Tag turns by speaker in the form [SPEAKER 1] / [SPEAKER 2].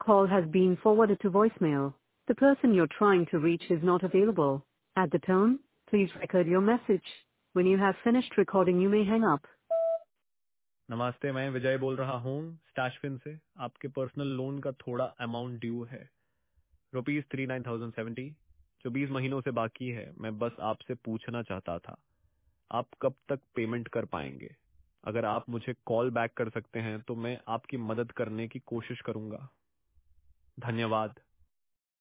[SPEAKER 1] call has been forwarded to voicemail. The person you're trying to reach is not available. At the tone, please record your message. When you have finished recording, you may hang up.
[SPEAKER 2] नमस्ते, मैं विजय बोल रहा हूँ स्टैशफिन से। आपके personal loan का थोड़ा amount due है, ₹39,070, जो 20 महीनों से बाकी है। मैं बस आपसे पूछना चाहता था, आप कब तक पेमेंट कर पाएंगे? अगर आप मुझे कॉल बैक कर सकते हैं तो मैं आपकी मदद करने की कोशिश करूंगा। धन्यवाद।